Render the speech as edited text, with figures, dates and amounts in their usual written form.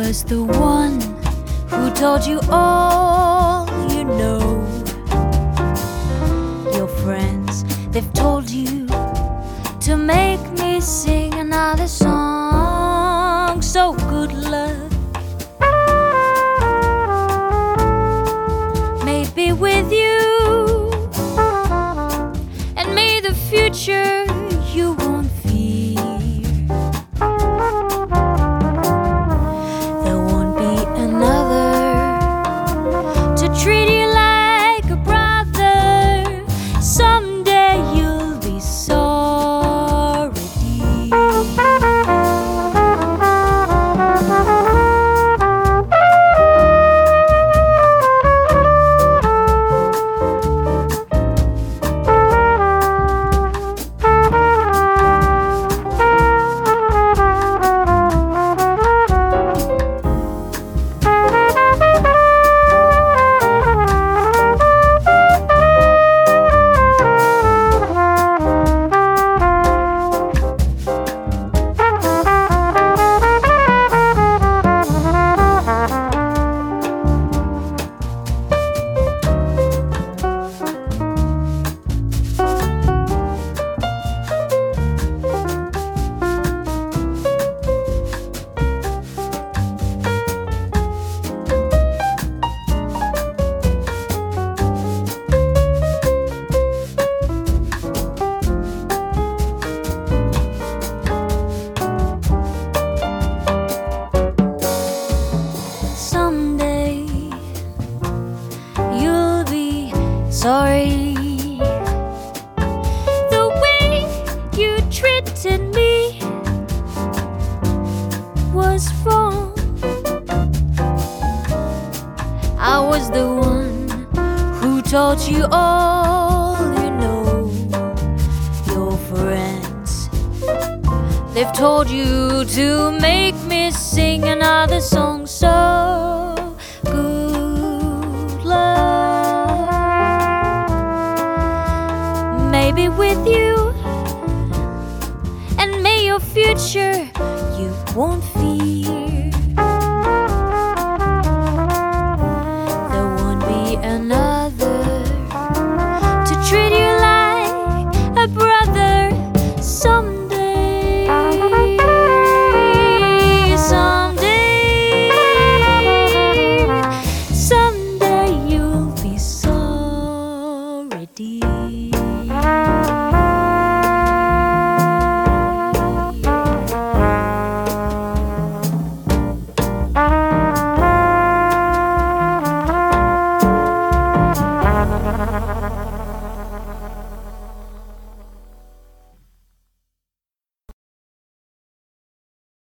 was the one who told you all you know. Your friends, they've told you to make me sing another song. So good luck, may be with you, and may the future you won't fear. There won't be another to treat you like a brother. Someday you'll be sorry, sorry. The way you treated me was wrong. I was the one who taught you all you know. Your friends, they've told you to make me sing another song. So good luck, maybe with you, and may your future you won't feel.